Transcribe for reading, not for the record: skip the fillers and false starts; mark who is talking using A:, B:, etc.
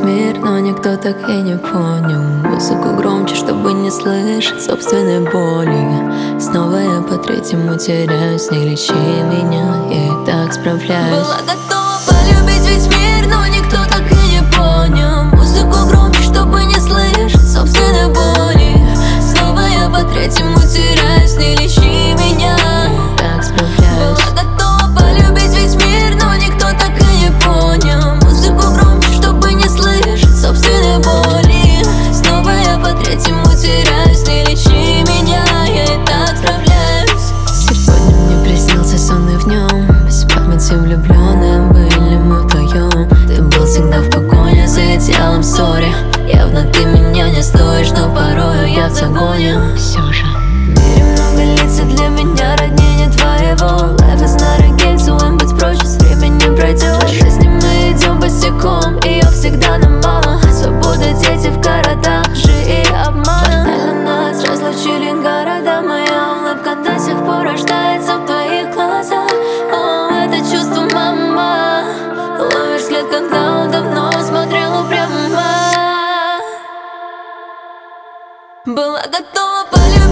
A: мир, но никто так и не понял. Музыку громче, чтобы не слышать собственной боли. Снова я по третьему теряюсь, не лечи меня, я и так справляюсь.
B: Была готова полюбить весь мир, но никто так и не понял. Музыку громче, чтобы не слышать собственной боли. Снова я по третьему теряюсь, не лечи меня,
A: Я и так справляюсь.
B: была готова полюбить весь мир, но никто так и не понял. Музыку громче, чтобы не слышать собственной боли. Снова я по третьему теряюсь, не лечи меня, я и так справляюсь.
A: Сегодня мне приснился сон, и в нем без памяти влюбленным были мы вдвоем. Ты был всегда в погоне за идеалом, сори. Явно ты меня не стоишь, но порою я в загоне. Все же
B: В мире много лиц, и для меня роднее не твоего. Life is not a game, so I'm быть проще, с временем пройдет. По жизни мы идем босиком, ее всегда нам мало. Свобода, дети в городах, лжи и обмана. Банально нас разлучили города, моя улыбка до сих пор рождается в твоих глазах. О, это чувство, мама, ловишь след, когда он давно смотрел упрямо. Была готова полюбить